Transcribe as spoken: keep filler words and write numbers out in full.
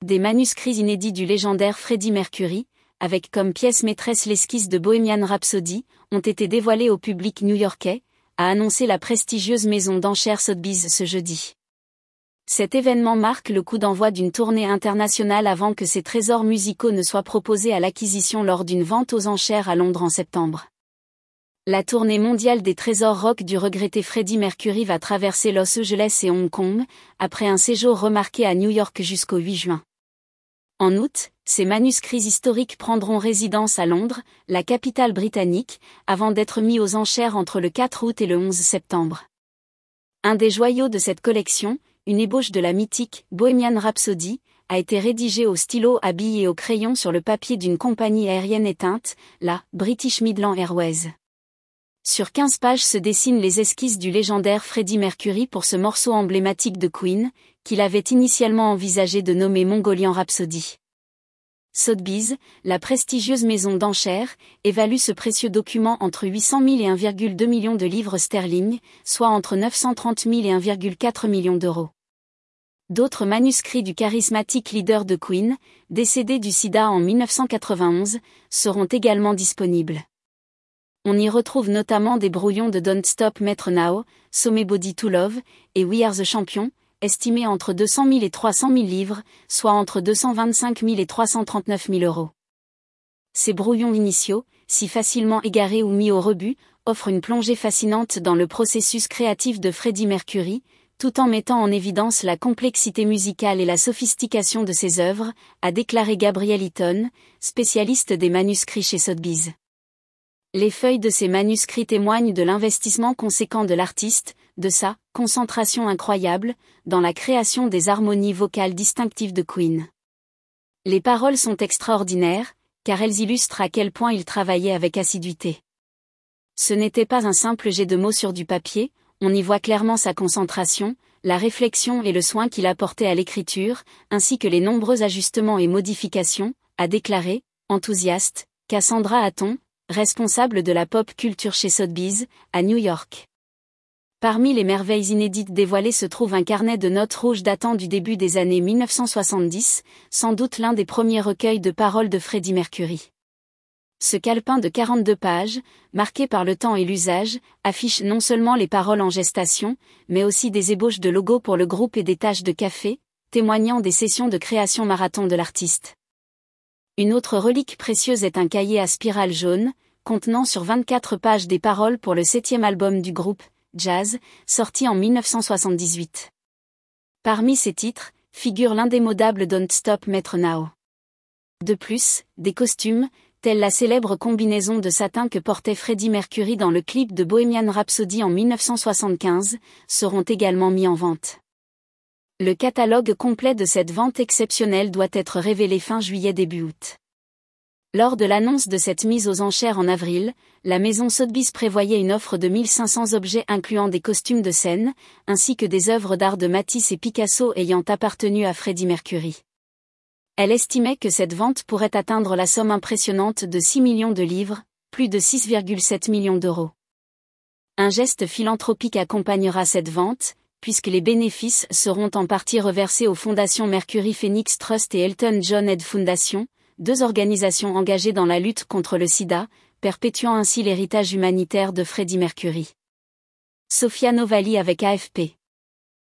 Des manuscrits inédits du légendaire Freddie Mercury, avec comme pièce maîtresse l'esquisse de Bohemian Rhapsody, ont été dévoilés au public new-yorkais, a annoncé la prestigieuse maison d'enchères Sotheby's ce jeudi. Cet événement marque le coup d'envoi d'une tournée internationale avant que ces trésors musicaux ne soient proposés à l'acquisition lors d'une vente aux enchères à Londres en septembre. La tournée mondiale des trésors rock du regretté Freddie Mercury va traverser Los Angeles et Hong Kong, après un séjour remarqué à New York jusqu'au huit juin. En août, ces manuscrits historiques prendront résidence à Londres, la capitale britannique, avant d'être mis aux enchères entre le quatre août et le onze septembre. Un des joyaux de cette collection, une ébauche de la mythique Bohemian Rhapsody, a été rédigé au stylo à billes et au crayon sur le papier d'une compagnie aérienne éteinte, la British Midland Airways. Sur quinze pages se dessinent les esquisses du légendaire Freddie Mercury pour ce morceau emblématique de Queen, qu'il avait initialement envisagé de nommer Mongolian Rhapsody. Sotheby's, la prestigieuse maison d'enchères, évalue ce précieux document entre huit cent mille et un virgule deux million de livres sterling, soit entre neuf cent trente mille et un virgule quatre million d'euros. D'autres manuscrits du charismatique leader de Queen, décédé du sida en mille neuf cent quatre-vingt-onze, seront également disponibles. On y retrouve notamment des brouillons de Don't Stop Matter Now, Somebody to Love, et We Are the Champion, estimés entre deux cent mille et trois cent mille livres, soit entre deux cent vingt-cinq mille et trois cent trente-neuf mille euros. Ces brouillons initiaux, si facilement égarés ou mis au rebut, offrent une plongée fascinante dans le processus créatif de Freddie Mercury, tout en mettant en évidence la complexité musicale et la sophistication de ses œuvres, a déclaré Gabriel Eaton, spécialiste des manuscrits chez Sotheby's. Les feuilles de ces manuscrits témoignent de l'investissement conséquent de l'artiste, de sa concentration incroyable, dans la création des harmonies vocales distinctives de Queen. Les paroles sont extraordinaires, car elles illustrent à quel point il travaillait avec assiduité. Ce n'était pas un simple jet de mots sur du papier, on y voit clairement sa concentration, la réflexion et le soin qu'il apportait à l'écriture, ainsi que les nombreux ajustements et modifications, a déclaré, enthousiaste, Cassandra Hatton, responsable de la pop culture chez Sotheby's, à New York. Parmi les merveilles inédites dévoilées se trouve un carnet de notes rouges datant du début des années mille neuf cent soixante-dix, sans doute l'un des premiers recueils de paroles de Freddie Mercury. Ce calepin de quarante-deux pages, marqué par le temps et l'usage, affiche non seulement les paroles en gestation, mais aussi des ébauches de logos pour le groupe et des taches de café, témoignant des sessions de création marathon de l'artiste. Une autre relique précieuse est un cahier à spirale jaune, contenant sur vingt-quatre pages des paroles pour le septième album du groupe, Jazz, sorti en mille neuf cent soixante-dix-huit. Parmi ces titres, figure l'indémodable Don't Stop Matter Now. De plus, des costumes, tels la célèbre combinaison de satin que portait Freddie Mercury dans le clip de Bohemian Rhapsody en mille neuf cent soixante-quinze, seront également mis en vente. Le catalogue complet de cette vente exceptionnelle doit être révélé fin juillet début août. Lors de l'annonce de cette mise aux enchères en avril, la maison Sotheby's prévoyait une offre de mille cinq cents objets incluant des costumes de scène, ainsi que des œuvres d'art de Matisse et Picasso ayant appartenu à Freddie Mercury. Elle estimait que cette vente pourrait atteindre la somme impressionnante de six millions de livres, plus de six virgule sept millions d'euros. Un geste philanthropique accompagnera cette vente, puisque les bénéfices seront en partie reversés aux fondations Mercury Phoenix Trust et Elton John Aid Foundation, deux organisations engagées dans la lutte contre le sida, perpétuant ainsi l'héritage humanitaire de Freddie Mercury. Sophia Novalli avec A F P.